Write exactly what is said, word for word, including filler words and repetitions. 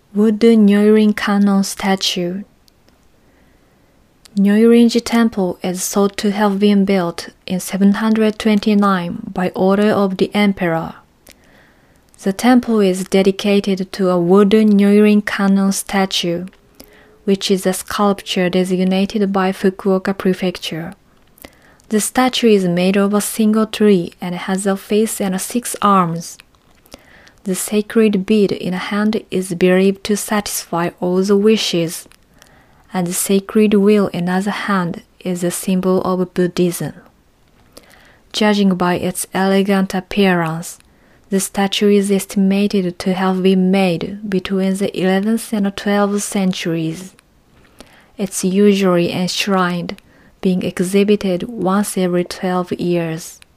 Wooden Nyoirin Kannon statue. Nyoirinji Temple is thought to have been built in seven hundred twenty-nine by order of the emperor. The temple is dedicated to a wooden Nyoirin Kannon statue, which is a sculpture designated by Fukuoka Prefecture. The statue is made of a single tree and has a face and six arms. The sacred bead in a hand is believed to satisfy all the wishes, and the sacred wheel in other hand is a symbol of Buddhism. Judging by its elegant appearance, the statue is estimated to have been made between the eleventh and twelfth centuries. It's usually enshrined, being exhibited once every twelve years.